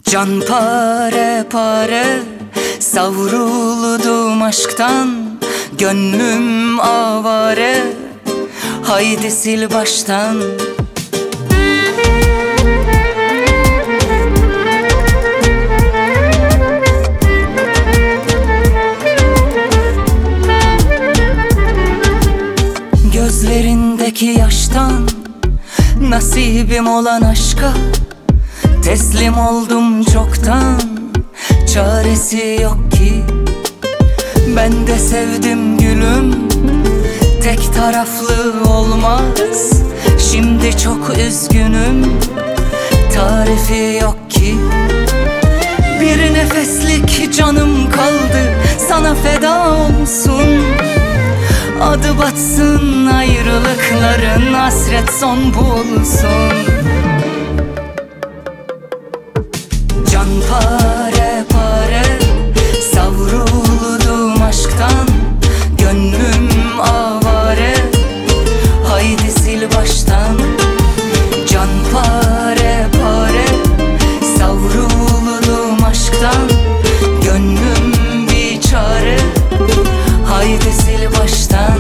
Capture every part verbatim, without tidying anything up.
Can pare pare savruldum aşktan, gönlüm avare, haydi sil baştan. Gözlerindeki yaştan, nasibim olan aşka teslim oldum çoktan. Çaresi yok ki, ben de sevdim gülüm, tek taraflı olmaz. Şimdi çok üzgünüm, tarifi yok ki. Bir nefeslik canım kaldı, sana feda olsun. Adı batsın ayrılıkların, hasret son bulsun. Can pare pare savruldum aşktan, gönlüm avare, haydi sil baştan. Can pare pare savruldum aşktan, gönlüm bir çare, haydi sil baştan.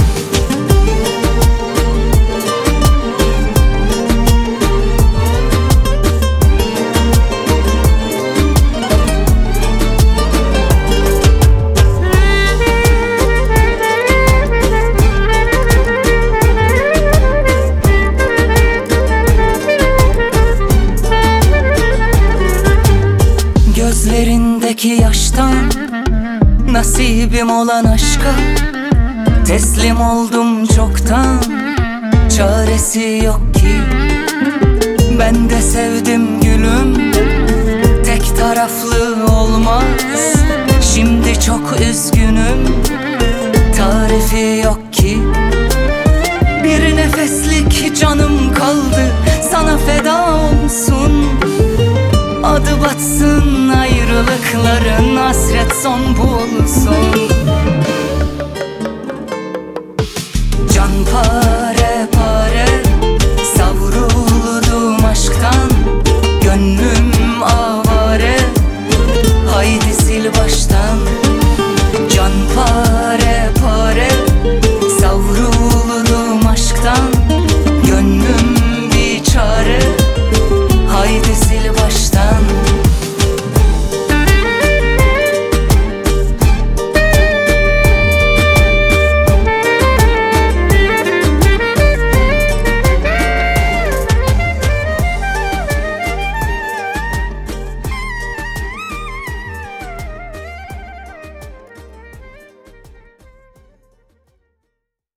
Gözlerindeki yaştan, nasibim olan aşka teslim oldum çoktan. Çaresi yok ki, ben de sevdim gülüm, tek taraflı olmaz. Şimdi çok üzgünüm, tarifi yok ki. Bir nefeslik canım kaldı, sana feda olsun. Adı batsın ayrılıkların, hasret son bulsun. Can pare